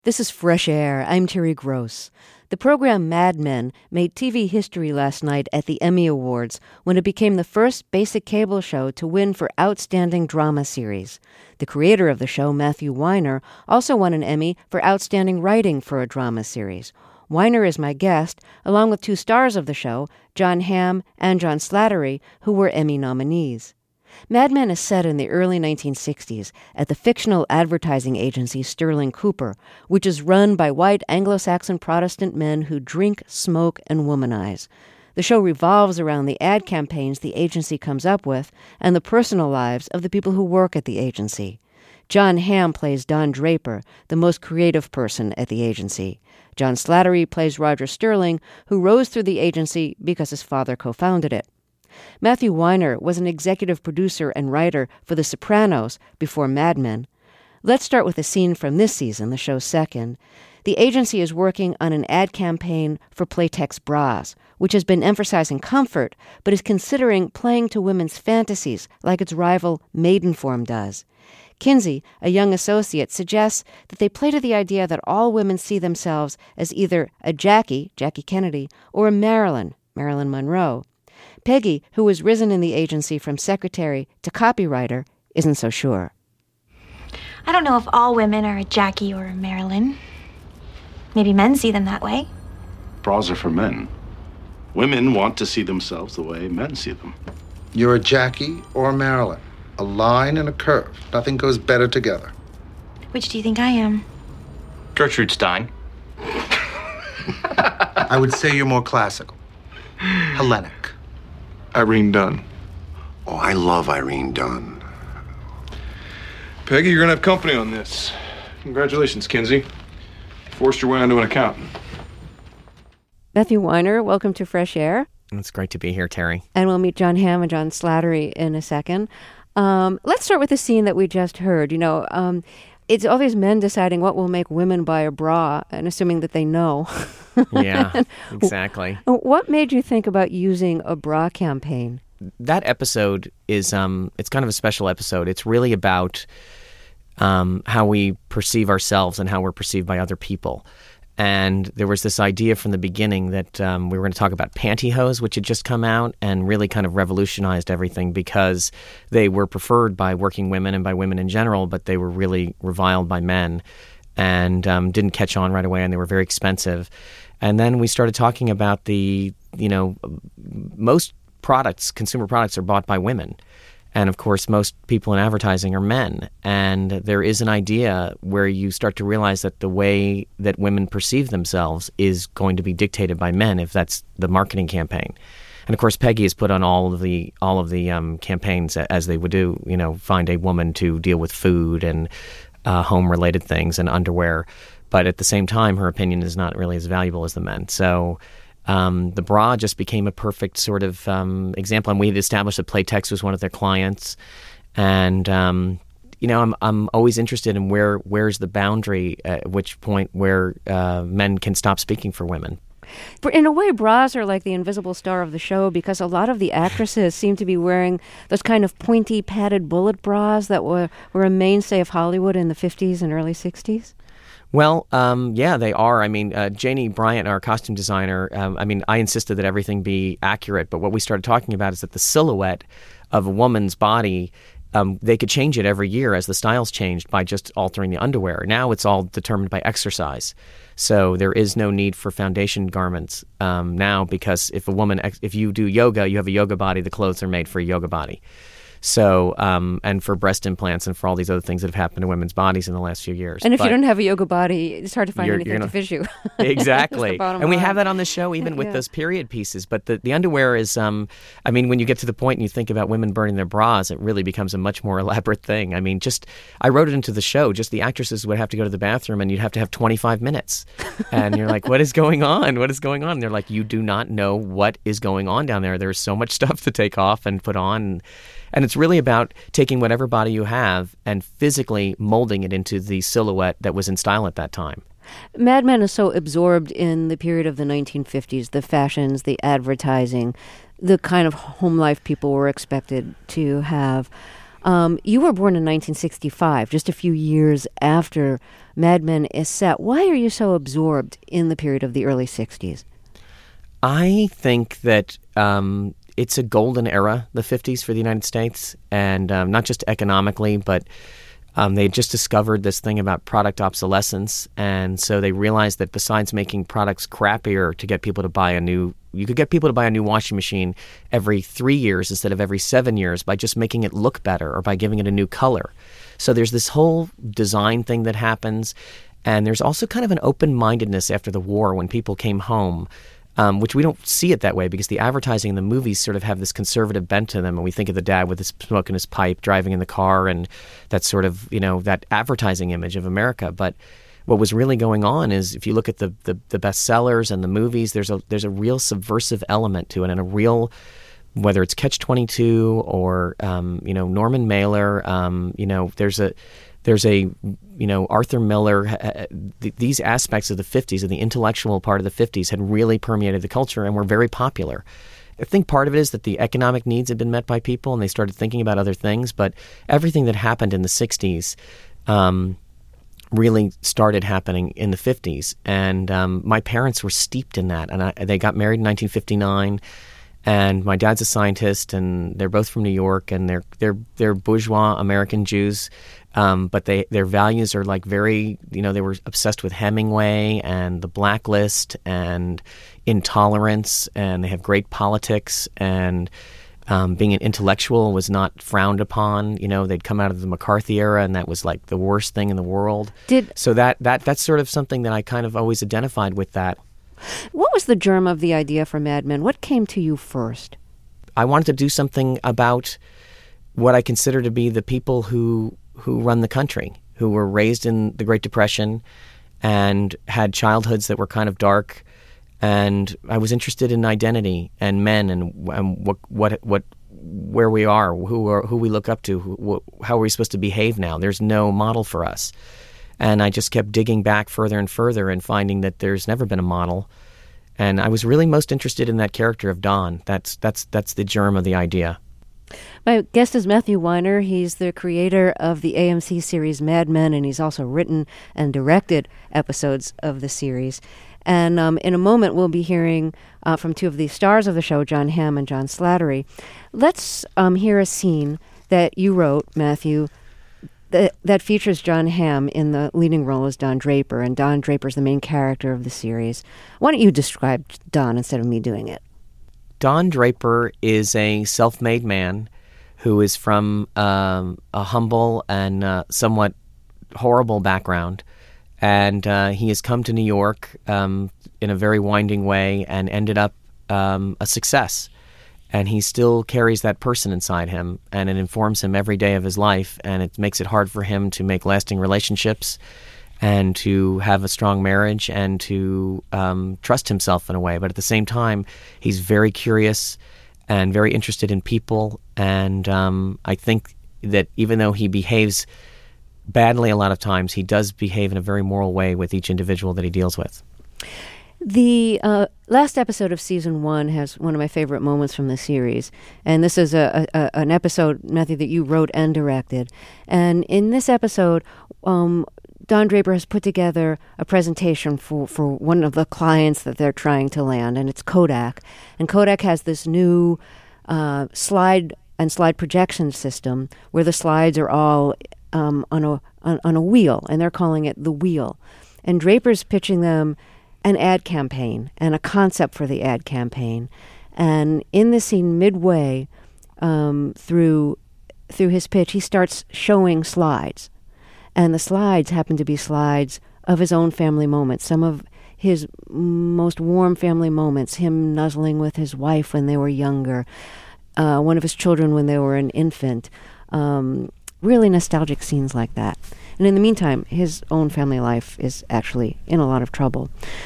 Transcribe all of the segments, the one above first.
This is Fresh Air. I'm Terry Gross. The program Mad Men made TV history last night at the Emmy Awards when it became the first basic cable show to win for Outstanding Drama Series. The creator of the show, Matthew Weiner, also won an Emmy for Outstanding Writing for a Drama Series. Weiner is my guest, along with two stars of the show, Jon Hamm and John Slattery, who were Emmy nominees. Mad Men is set in the early 1960s at the fictional advertising agency Sterling Cooper, which is run by white Anglo-Saxon Protestant men who drink, smoke, and womanize. The show revolves around the ad campaigns the agency comes up with and the personal lives of the people who work at the agency. Jon Hamm plays Don Draper, the most creative person at the agency. John Slattery plays Roger Sterling, who rose through the agency because his father co-founded it. Matthew Weiner was an executive producer and writer for The Sopranos before Mad Men. Let's start with a scene from this season, the show's second. The agency is working on an ad campaign for Playtex bras, which has been emphasizing comfort, but is considering playing to women's fantasies like its rival Maidenform does. Kinsey, a young associate, suggests that they play to the idea that all women see themselves as either a Jackie Kennedy, or a Marilyn Monroe. Peggy, who has risen in the agency from secretary to copywriter, isn't so sure. I don't know if all women are a Jackie or a Marilyn. Maybe men see them that way. Bras are for men. Women want to see themselves the way men see them. You're a Jackie or a Marilyn. A line and a curve. Nothing goes better together. Which do you think I am? Gertrude Stein. I would say you're more classical. Hellenic. Irene Dunn. Oh, I love Irene Dunn. Peggy, you're gonna have company on this. Congratulations, Kinsey. Forced your way onto an accountant. Matthew Weiner, welcome to Fresh Air. It's great to be here, Terry. And we'll meet Jon Hamm and John Slattery in a second. Let's start with the scene that we just heard. It's all these men deciding what will make women buy a bra and assuming that they know. Yeah, exactly. What made you think about using a bra campaign? That episode is, it's kind of a special episode. It's really about how we perceive ourselves and how we're perceived by other people. And there was this idea from the beginning that we were going to talk about pantyhose, which had just come out and really kind of revolutionized everything because they were preferred by working women and by women in general, but they were really reviled by men and didn't catch on right away, and they were very expensive. And then we started talking about most products, consumer products, are bought by women. And, of course, most people in advertising are men. And there is an idea where you start to realize that the way that women perceive themselves is going to be dictated by men if that's the marketing campaign. And, of course, Peggy has put on all of the campaigns as they would do, find a woman to deal with food and home-related things and underwear. But at the same time, her opinion is not really as valuable as the men. So the bra just became a perfect sort of example. And we had established that Playtex was one of their clients. And, I'm always interested in where's the boundary, at which point where men can stop speaking for women. In a way, bras are like the invisible star of the show because a lot of the actresses seem to be wearing those kind of pointy, padded bullet bras that were a mainstay of Hollywood in the 50s and early 60s. Well, yeah, they are. I mean, Janie Bryant, our costume designer, I insisted that everything be accurate. But what we started talking about is that the silhouette of a woman's body, they could change it every year as the styles changed by just altering the underwear. Now it's all determined by exercise. So there is no need for foundation garments now because if you do yoga, you have a yoga body, the clothes are made for a yoga body. So, and for breast implants and for all these other things that have happened to women's bodies in the last few years. And if you don't have a yoga body, it's hard to find anything to fit you. Exactly. And we have that on the show even with those period pieces. But the underwear is, when you get to the point and you think about women burning their bras, it really becomes a much more elaborate thing. I wrote it into the show, just the actresses would have to go to the bathroom and you'd have to have 25 minutes. And you're like, what is going on? What is going on? And they're like, you do not know what is going on down there. There's so much stuff to take off and put on. And it's really about taking whatever body you have and physically molding it into the silhouette that was in style at that time. Mad Men is so absorbed in the period of the 1950s, the fashions, the advertising, the kind of home life people were expected to have. You were born in 1965, just a few years after Mad Men is set. Why are you so absorbed in the period of the early 60s? I think that it's a golden era, the 50s for the United States, and not just economically, but they had just discovered this thing about product obsolescence, and so they realized that besides making products crappier to get people to buy you could get people to buy a new washing machine every 3 years instead of every 7 years by just making it look better or by giving it a new color. So there's this whole design thing that happens, and there's also kind of an open-mindedness after the war when people came home, which we don't see it that way because the advertising in the movies sort of have this conservative bent to them, and we think of the dad with his smoke in his pipe driving in the car and that sort of, that advertising image of America. But what was really going on is if you look at the bestsellers and the movies, there's a real subversive element to it, and a real, whether it's Catch-22 or Norman Mailer, there's a Arthur Miller. These aspects of the 50s, of the intellectual part of the 50s, had really permeated the culture and were very popular. I think part of it is that the economic needs had been met by people and they started thinking about other things, but everything that happened in the 60s really started happening in the 50s. And my parents were steeped in that. And they got married in 1959. And my dad's a scientist, and they're both from New York, and they're bourgeois American Jews. But their values are like very, they were obsessed with Hemingway and the Blacklist and intolerance, and they have great politics, and being an intellectual was not frowned upon. They'd come out of the McCarthy era, and that was like the worst thing in the world. So that's sort of something that I kind of always identified with that. What was the germ of the idea for Mad Men? What came to you first? I wanted to do something about what I consider to be the people who run the country, who were raised in the Great Depression and had childhoods that were kind of dark. And I was interested in identity and men and where we are, who we look up to, how are we supposed to behave now? There's no model for us. And I just kept digging back further and further and finding that there's never been a model. And I was really most interested in that character of Don. That's the germ of the idea. My guest is Matthew Weiner. He's the creator of the AMC series Mad Men, and he's also written and directed episodes of the series. And in a moment, we'll be hearing from two of the stars of the show, Jon Hamm and John Slattery. Let's hear a scene that you wrote, Matthew, that features Jon Hamm in the leading role as Don Draper, and Don Draper's the main character of the series. Why don't you describe Don instead of me doing it? Don Draper is a self-made man who is from a humble and somewhat horrible background, and he has come to New York in a very winding way and ended up a success. And he still carries that person inside him, and it informs him every day of his life, and it makes it hard for him to make lasting relationships and to have a strong marriage and to trust himself in a way. But at the same time, he's very curious and very interested in people, and I think that even though he behaves badly a lot of times, he does behave in a very moral way with each individual that he deals with. The last episode of season 1 has one of my favorite moments from the series, and this is an episode, Matthew, that you wrote and directed. And in this episode, Don Draper has put together a presentation for one of the clients that they're trying to land, and it's Kodak. And Kodak has this new slide projection system where the slides are all on a wheel, and they're calling it the wheel. And Draper's pitching them an ad campaign and a concept for the ad campaign. And in the scene midway through his pitch, he starts showing slides. And the slides happen to be slides of his own family moments, some of his most warm family moments, him nuzzling with his wife when they were younger, one of his children when they were an infant, really nostalgic scenes like that. And in the meantime, his own family life is actually in a lot of trouble.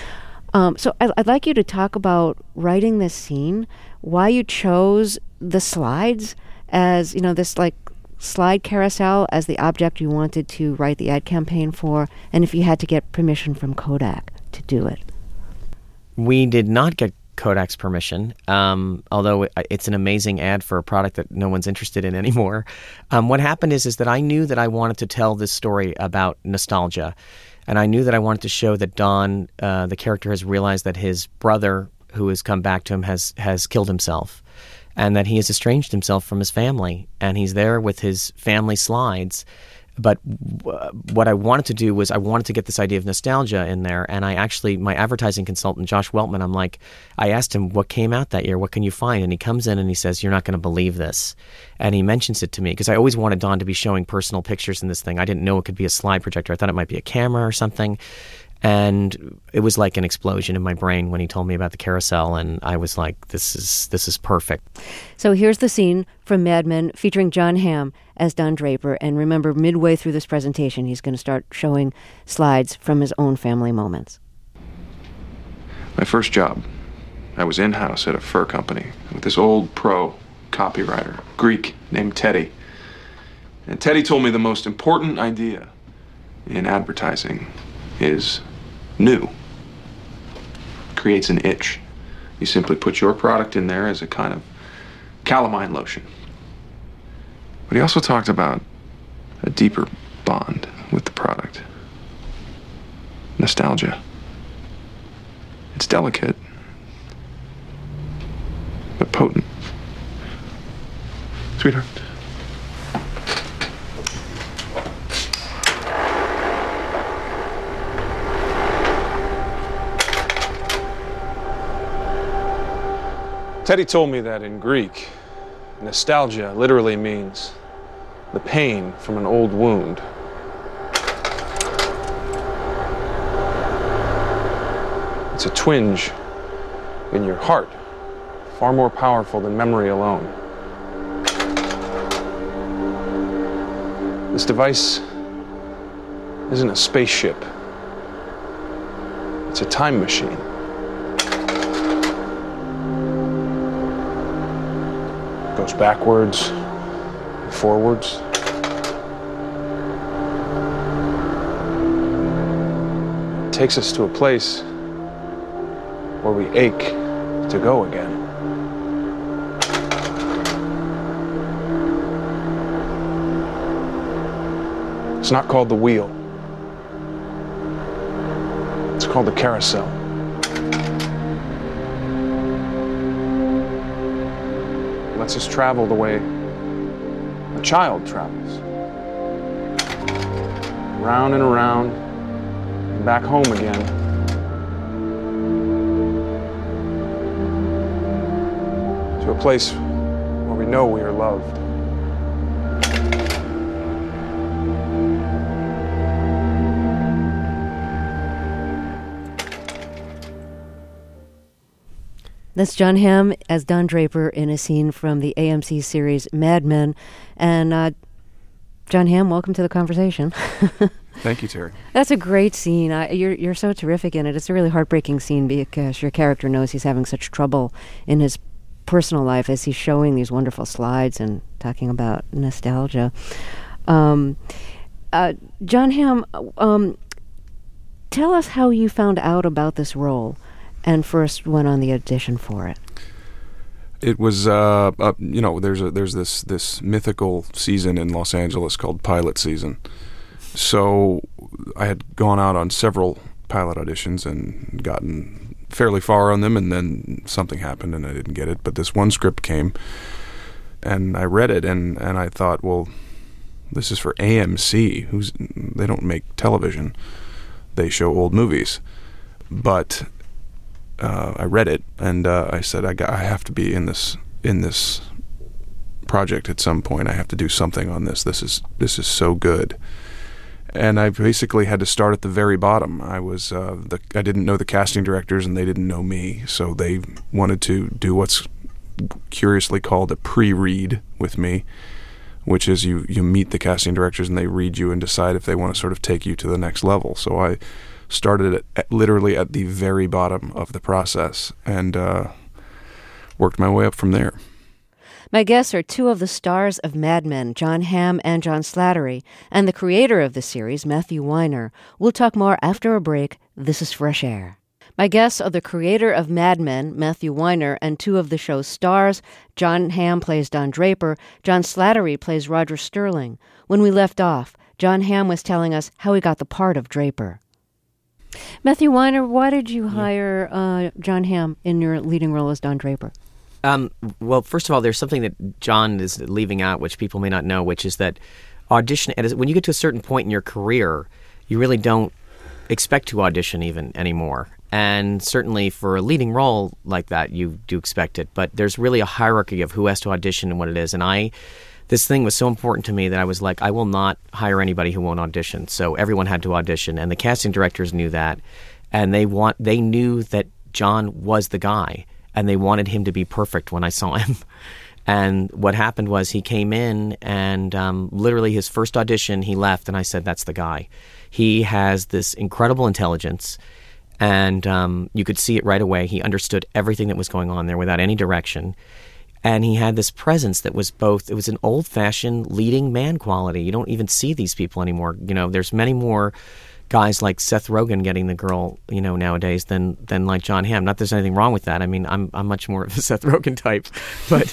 So I'd like you to talk about writing this scene, why you chose the slides as, this like slide carousel as the object you wanted to write the ad campaign for, and if you had to get permission from Kodak to do it. We did not get Kodak's permission, although it's an amazing ad for a product that no one's interested in anymore. What happened is that I knew that I wanted to tell this story about nostalgia, and I knew that I wanted to show that Don, the character, has realized that his brother, who has come back to him, has killed himself, and that he has estranged himself from his family, and he's there with his family slides. But what I wanted to do was I wanted to get this idea of nostalgia in there, and my advertising consultant, Josh Weltman, I asked him, what came out that year? What can you find? And he comes in and he says, you're not going to believe this. And he mentions it to me, because I always wanted Don to be showing personal pictures in this thing. I didn't know it could be a slide projector. I thought it might be a camera or something. And it was like an explosion in my brain when he told me about the carousel, and I was like, this is perfect. So here's the scene from Mad Men featuring Jon Hamm as Don Draper. And remember, midway through this presentation, he's going to start showing slides from his own family moments. My first job, I was in-house at a fur company with this old pro copywriter, Greek, named Teddy. And Teddy told me the most important idea in advertising is new. Creates an itch. You simply put your product in there as a kind of calamine lotion. But he also talked about a deeper bond with the product. Nostalgia. It's delicate, but potent. Sweetheart. Teddy told me that in Greek, nostalgia literally means the pain from an old wound. It's a twinge in your heart, far more powerful than memory alone. This device isn't a spaceship. It's a time machine. Goes backwards and forwards. It takes us to a place where we ache to go again. It's not called the wheel. It's called the carousel. Lets us travel the way a child travels. Round and around, and back home again. To a place where we know we are loved. That's Jon Hamm as Don Draper in a scene from the AMC series Mad Men. And Jon Hamm, welcome to the conversation. Thank you, Terry. That's a great scene. You're so terrific in it. It's a really heartbreaking scene because your character knows he's having such trouble in his personal life as he's showing these wonderful slides and talking about nostalgia. Jon Hamm, tell us how you found out about this role and first went on the audition for it. It was, there's this mythical season in Los Angeles called pilot season. So I had gone out on several pilot auditions and gotten fairly far on them, and then something happened and I didn't get it. But this one script came, and I read it, and I thought, well, this is for AMC. They don't make television. They show old movies. But I read it, and I said, I have to be in this project at some point. I have to do something on this. This is so good. And I basically had to start at the very bottom. I didn't know the casting directors, and they didn't know me, so they wanted to do what's curiously called a pre-read with me, which is you meet the casting directors and they read you and decide if they want to sort of take you to the next level. So I started literally at the very bottom of the process and worked my way up from there. My guests are two of the stars of Mad Men, Jon Hamm and John Slattery, and the creator of the series, Matthew Weiner. We'll talk more after a break. This is Fresh Air. My guests are the creator of Mad Men, Matthew Weiner, and two of the show's stars. Jon Hamm plays Don Draper. John Slattery plays Roger Sterling. When we left off, Jon Hamm was telling us how he got the part of Draper. Matthew Weiner, why did you hire Jon Hamm in your leading role as Don Draper? Well, first of all, there's something that John is leaving out, which people may not know, which is that when you get to a certain point in your career, you really don't expect to audition even anymore. And certainly for a leading role like that, you do expect it. But there's really a hierarchy of who has to audition and what it is. And this thing was so important to me that I was like, I will not hire anybody who won't audition. So everyone had to audition, and the casting directors knew that. And they knew that John was the guy, and they wanted him to be perfect when I saw him. And what happened was he came in, and literally his first audition, he left, and I said, that's the guy. He has this incredible intelligence, and you could see it right away. He understood everything that was going on there without any direction. And he had this presence that was it was an old-fashioned leading man quality. You don't even see these people anymore. There's many more guys like Seth Rogen getting the girl, nowadays than like Jon Hamm. Not that there's anything wrong with that. I mean, I'm much more of a Seth Rogen type. But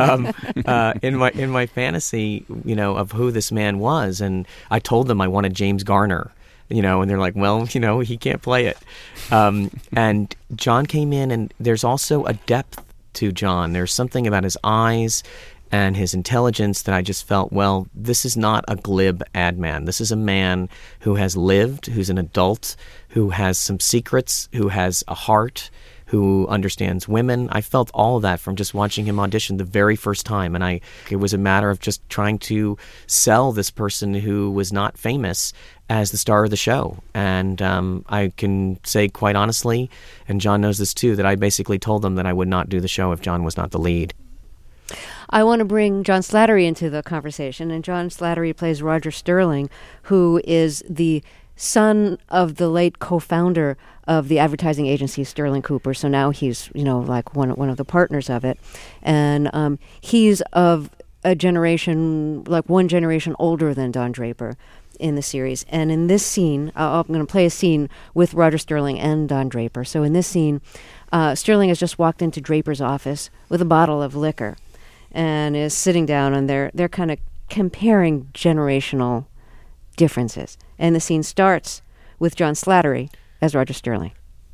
in my fantasy, of who this man was, and I told them I wanted James Garner. And they're like, well, he can't play it. And John came in, and there's also a depth to John. There's something about his eyes and his intelligence that I just felt, well, this is not a glib ad man. This is a man who has lived, who's an adult, who has some secrets, who has a heart, who understands women. I felt all of that from just watching him audition the very first time. And it was a matter of just trying to sell this person who was not famous as the star of the show. And I can say quite honestly, and John knows this too, that I basically told them that I would not do the show if John was not the lead. I want to bring John Slattery into the conversation, and John Slattery plays Roger Sterling, who is the son of the late co-founder of the advertising agency Sterling Cooper. So now he's, like one of the partners of it. And he's of a generation, like one generation older than Don Draper in the series. And in this scene, I'm going to play a scene with Roger Sterling and Don Draper. So in this scene, Sterling has just walked into Draper's office with a bottle of liquor and is sitting down, and they're kind of comparing generational differences. And the scene starts with John Slattery as Roger Sterling.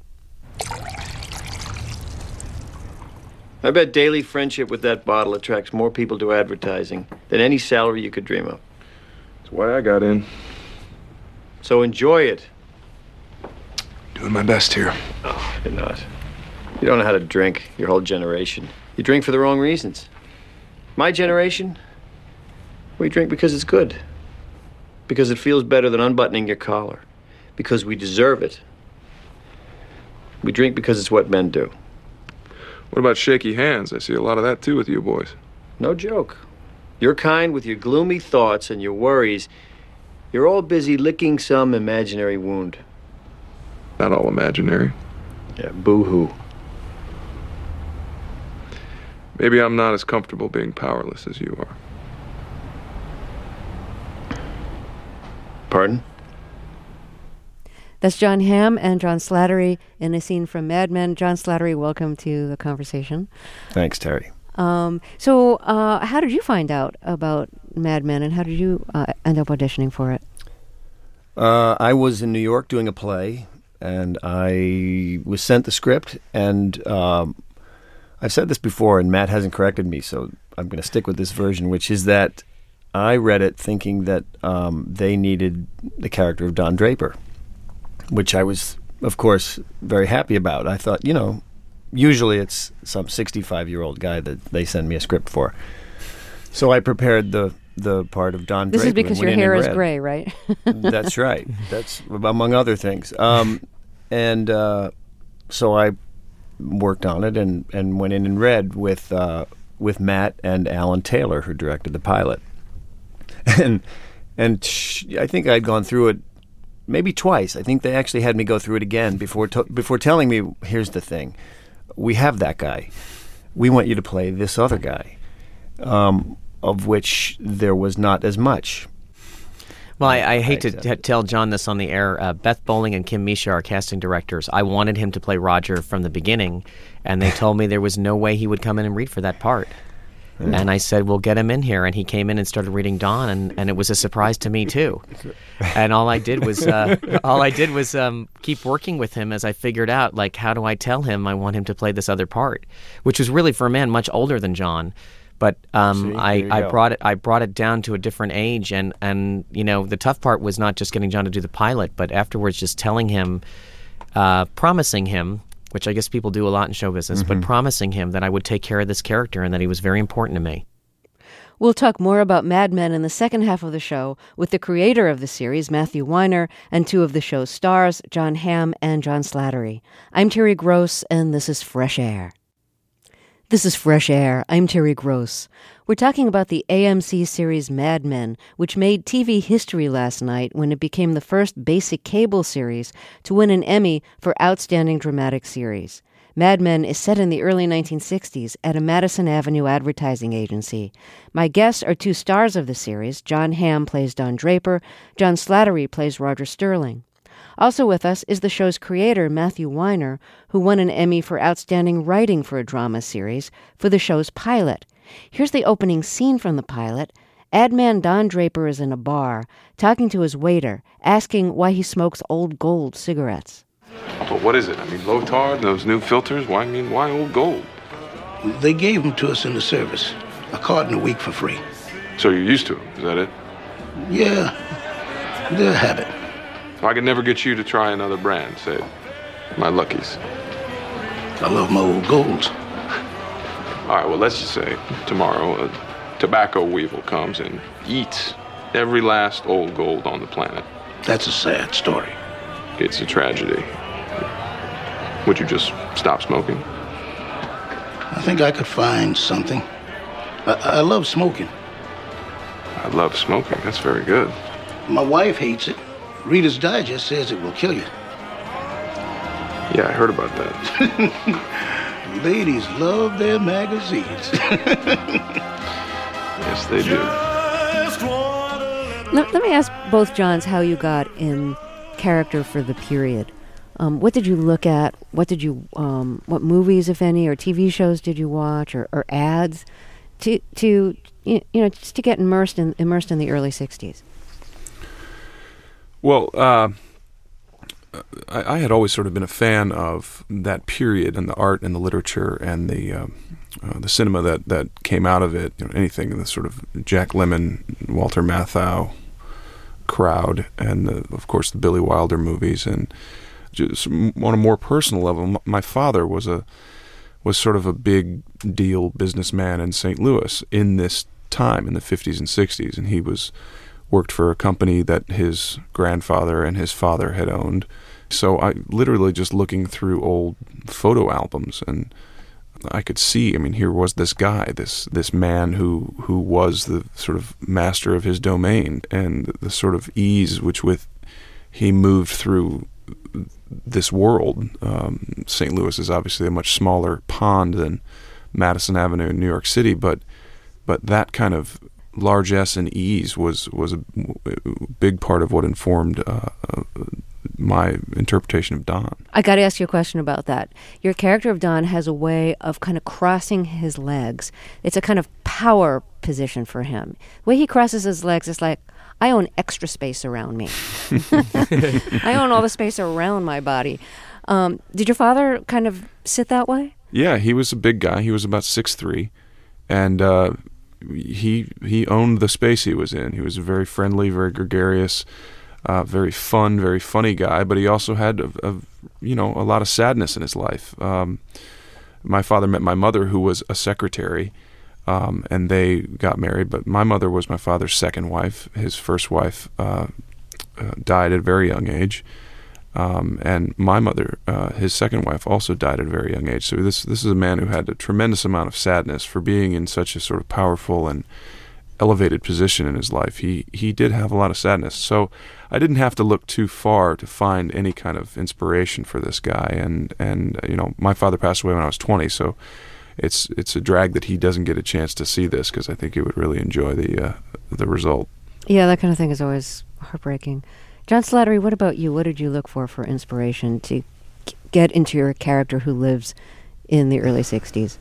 I bet daily friendship with that bottle attracts more people to advertising than any salary you could dream of. That's why I got in. So enjoy it. Doing my best here. Oh, you're not. You don't know how to drink, your whole generation. You drink for the wrong reasons. My generation, we drink because it's good. Because it feels better than unbuttoning your collar. Because we deserve it. We drink because it's what men do. What about shaky hands? I see a lot of that too with you boys. No joke. Your kind with your gloomy thoughts and your worries, you're all busy licking some imaginary wound. Not all imaginary. Yeah, boo-hoo. Maybe I'm not as comfortable being powerless as you are. Pardon? That's Jon Hamm and John Slattery in a scene from Mad Men. John Slattery, welcome to the conversation. Thanks, Terry. So how did you find out about Mad Men, and how did you end up auditioning for it? I was in New York doing a play, and I was sent the script, and I've said this before, and Matt hasn't corrected me, so I'm going to stick with this version, which is that I read it thinking that they needed the character of Don Draper, which I was, of course, very happy about. I thought, usually it's some 65-year-old guy that they send me a script for. So I prepared the part of Don Draper. This is because your hair is gray, right? That's right. That's among other things. So I worked on it and went in and read with Matt and Alan Taylor, who directed the pilot. And I think I'd gone through it maybe twice. I think they actually had me go through it again before telling me, here's the thing. We have that guy. We want you to play this other guy, of which there was not as much. Well, I hate to tell John this on the air. Beth Bowling and Kim Misha are casting directors. I wanted him to play Roger from the beginning, and they told me there was no way he would come in and read for that part. And I said, we'll get him in here. And he came in and started reading Don, and it was a surprise to me, too. And all I did was keep working with him as I figured out, like, how do I tell him I want him to play this other part? Which was really, for a man much older than John. But I brought it down to a different age, and you know, the tough part was not just getting John to do the pilot, but afterwards just telling him, promising him, which I guess people do a lot in show business, but promising him that I would take care of this character and that he was very important to me. We'll talk more about Mad Men in the second half of the show with the creator of the series, Matthew Weiner, and two of the show's stars, Jon Hamm and John Slattery. I'm Terry Gross, and this is Fresh Air. This is Fresh Air. I'm Terry Gross. We're talking about the AMC series Mad Men, which made TV history last night when it became the first basic cable series to win an Emmy for Outstanding Dramatic Series. Mad Men is set in the early 1960s at a Madison Avenue advertising agency. My guests are two stars of the series. Jon Hamm plays Don Draper. John Slattery plays Roger Sterling. Also with us is the show's creator, Matthew Weiner, who won an Emmy for Outstanding Writing for a Drama Series for the show's pilot. Here's the opening scene from the pilot. Ad man Don Draper is in a bar, talking to his waiter, asking why he smokes Old Gold cigarettes. But what is it? I mean, low tar, those new filters? Why Old Gold? They gave them to us in the service. A carton a week for free. So you're used to them, is that it? Yeah, they're a habit. I could never get you to try another brand, say, my Luckies. I love my Old Golds. All right, well, let's just say tomorrow a tobacco weevil comes and eats every last Old Gold on the planet. That's a sad story. It's a tragedy. Would you just stop smoking? I think I could find something. I love smoking. I love smoking. That's very good. My wife hates it. Reader's Digest says it will kill you. Yeah, I heard about that. Ladies love their magazines. Yes, they do. Let me ask both Johns how you got in character for the period. What did you look at? What movies, if any, or TV shows did you watch, or ads, to just to get immersed in the early '60s? Well, I had always sort of been a fan of that period and the art and the literature and the cinema that came out of it. You know, anything in the sort of Jack Lemmon, Walter Matthau crowd, and of course the Billy Wilder movies. And just on a more personal level, my father was sort of a big deal businessman in St. Louis in this time in the 50s and 60s, and he worked for a company that his grandfather and his father had owned. So I literally just looking through old photo albums, and I could see, I mean, here was this guy, this man who was the sort of master of his domain, and the sort of ease with he moved through this world. St. Louis is obviously a much smaller pond than Madison Avenue in New York City, but that kind of largesse and ease was a big part of what informed my interpretation of Don. I got to ask you a question about that. Your character of Don has a way of kind of crossing his legs. It's a kind of power position for him. The way he crosses his legs is like, I own extra space around me. I own all the space around my body. Did your father kind of sit that way? Yeah, he was a big guy. He was about 6'3", and he owned the space he was in. He was a very friendly, very gregarious, very fun, very funny guy, but he also had a lot of sadness in his life. My father met my mother, who was a secretary, and they got married, but my mother was my father's second wife. His first wife died at a very young age, and my mother, his second wife, also died at a very young age. So this is a man who had a tremendous amount of sadness for being in such a sort of powerful and elevated position in his life. He did have a lot of sadness. So I didn't have to look too far to find any kind of inspiration for this guy. And my father passed away when I was 20, so it's a drag that he doesn't get a chance to see this, because I think he would really enjoy the result. Yeah, that kind of thing is always heartbreaking. John Slattery, what about you? What did you look for inspiration to get into your character who lives in the early 60s?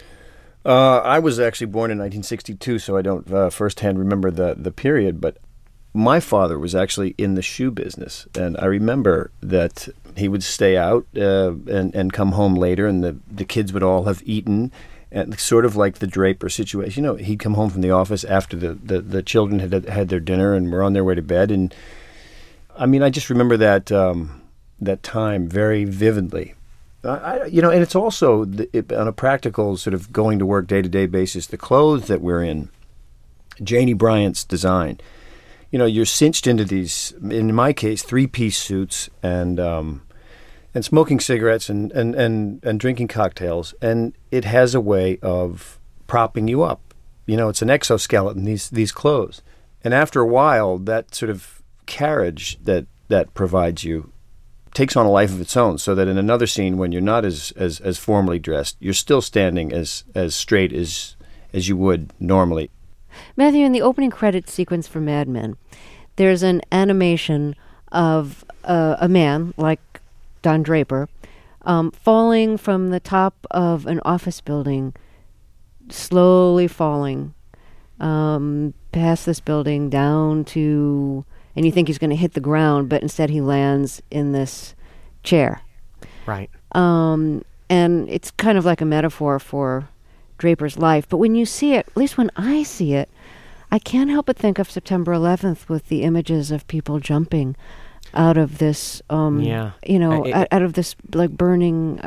I was actually born in 1962, so I don't firsthand remember the period, but my father was actually in the shoe business, and I remember that he would stay out and come home later, and the kids would all have eaten, and sort of like the Draper situation. You know, he'd come home from the office after the children had their dinner and were on their way to bed, and I mean, I just remember that time very vividly. And it's also on a practical sort of going to work day-to-day basis, the clothes that we're in, Janie Bryant's design. You know, you're cinched into these, in my case, 3-piece suits and smoking cigarettes and drinking cocktails, and it has a way of propping you up. You know, it's an exoskeleton, these clothes. And after a while, that sort of carriage that provides you takes on a life of its own, so that in another scene when you're not as formally dressed, you're still standing as straight as you would normally. Matthew, in the opening credits sequence for Mad Men, there's an animation of a man, like Don Draper, falling from the top of an office building, slowly falling past this building down to... And you think he's going to hit the ground, but instead he lands in this chair. Right. And it's kind of like a metaphor for Draper's life. But when you see it, at least when I see it, I can't help but think of September 11th with the images of people jumping out of this, out of this like burning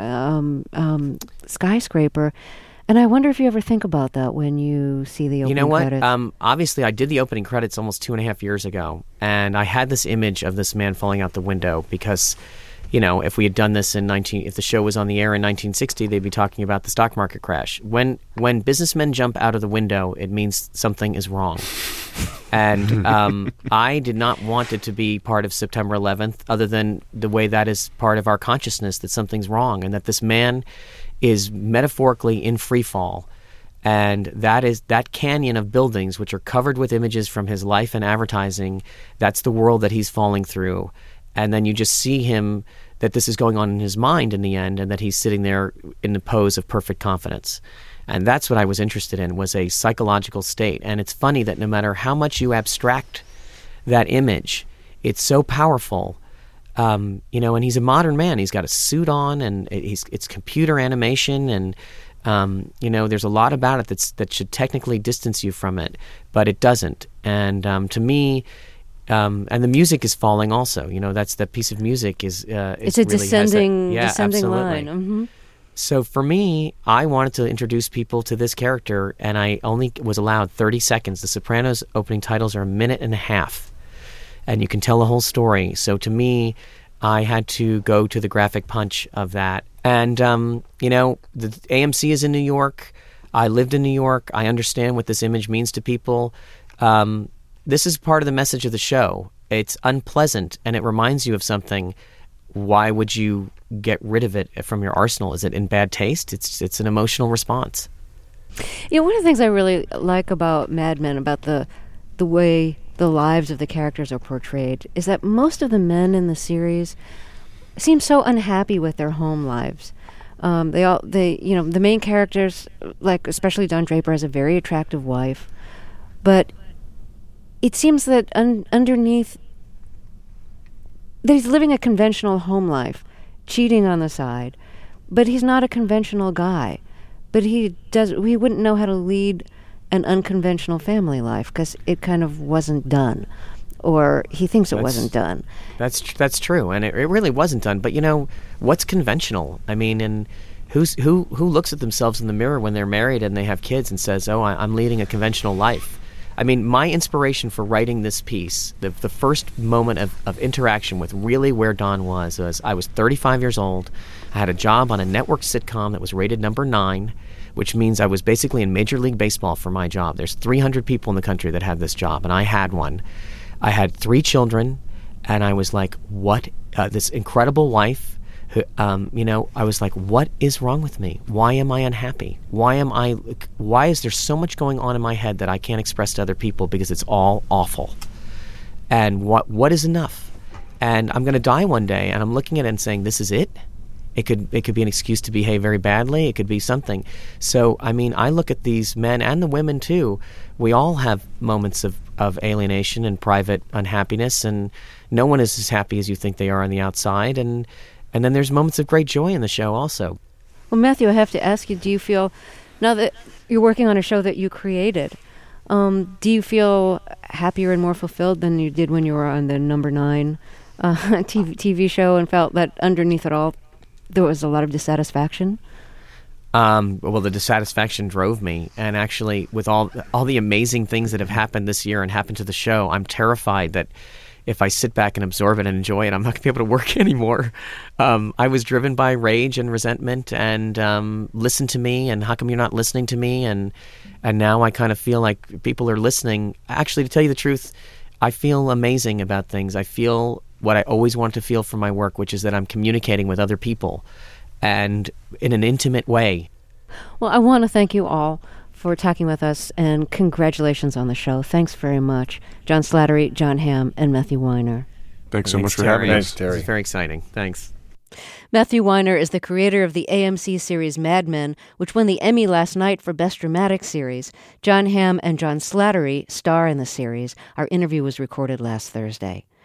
skyscraper. And I wonder if you ever think about that when you see the opening credits. You know what? Obviously, I did the opening credits almost 2.5 years ago, and I had this image of this man falling out the window because, you know, if we had done this if the show was on the air in 1960, they'd be talking about the stock market crash. When businessmen jump out of the window, it means something is wrong. And I did not want it to be part of September 11th, other than the way that is part of our consciousness that something's wrong, and that this man is metaphorically in free fall, and that canyon of buildings which are covered with images from his life and advertising, that's the world that he's falling through. And then you just see him, that this is going on in his mind in the end, and that he's sitting there in the pose of perfect confidence. And that's what I was interested in, was a psychological state. And it's funny that no matter how much you abstract that image, it's so powerful. And he's a modern man. He's got a suit on, and it's computer animation, and there's a lot about it that should technically distance you from it, but it doesn't. And to me, and the music is falling also. You know, that's that piece of music is it's a really descending line. Mm-hmm. So for me, I wanted to introduce people to this character, and I only was allowed 30 seconds. The Sopranos opening titles are 1.5 minutes. And you can tell the whole story. So to me, I had to go to the graphic punch of that. And, the AMC is in New York. I lived in New York. I understand what this image means to people. This is part of the message of the show. It's unpleasant, and it reminds you of something. Why would you get rid of it from your arsenal? Is it in bad taste? It's an emotional response. You know, one of the things I really like about Mad Men, about the way the lives of the characters are portrayed, is that most of the men in the series seem so unhappy with their home lives. The main characters, like especially Don Draper, has a very attractive wife, but it seems that underneath, that he's living a conventional home life, cheating on the side, but he's not a conventional guy. But he wouldn't know how to lead an unconventional family life because it kind of wasn't done, or he thinks it wasn't done. That's true, and it really wasn't done. But what's conventional? I mean, and who looks at themselves in the mirror when they're married and they have kids and says, "Oh, I'm leading a conventional life"? I mean, my inspiration for writing this piece, the first moment of interaction with really where Don was I was 35 years old. I had a job on a network sitcom that was rated number 9. Which means I was basically in Major League Baseball for my job. There's 300 people in the country that have this job, and I had one. I had 3 children, and I was like, what? This incredible wife. I was like, what is wrong with me? Why am I unhappy? Why is there so much going on in my head that I can't express to other people because it's all awful? And what is enough? And I'm going to die one day, and I'm looking at it and saying, this is it? It could be an excuse to behave very badly. It could be something. So, I mean, I look at these men and the women, too. We all have moments of alienation and private unhappiness, and no one is as happy as you think they are on the outside. And then there's moments of great joy in the show also. Well, Matthew, I have to ask you, do you feel, now that you're working on a show that you created, do you feel happier and more fulfilled than you did when you were on the number 9 TV show, and felt that underneath it all, there was a lot of dissatisfaction? Well, the dissatisfaction drove me, and actually, with all the amazing things that have happened this year and happened to the show, I'm terrified that if I sit back and absorb it and enjoy it, I'm not going to be able to work anymore. I was driven by rage and resentment, and listen to me, and how come you're not listening to me? And now I kind of feel like people are listening. Actually, to tell you the truth, I feel amazing about things. I feel what I always wanted to feel from my work, which is that I'm communicating with other people, and in an intimate way. Well, I want to thank you all for talking with us, and congratulations on the show. Thanks very much, John Slattery, Jon Hamm, and Matthew Weiner. Thanks so much for having us. Thanks, Terry. This is very exciting. Thanks. Matthew Weiner is the creator of the AMC series Mad Men, which won the Emmy last night for Best Dramatic Series. Jon Hamm and John Slattery star in the series. Our interview was recorded last Thursday.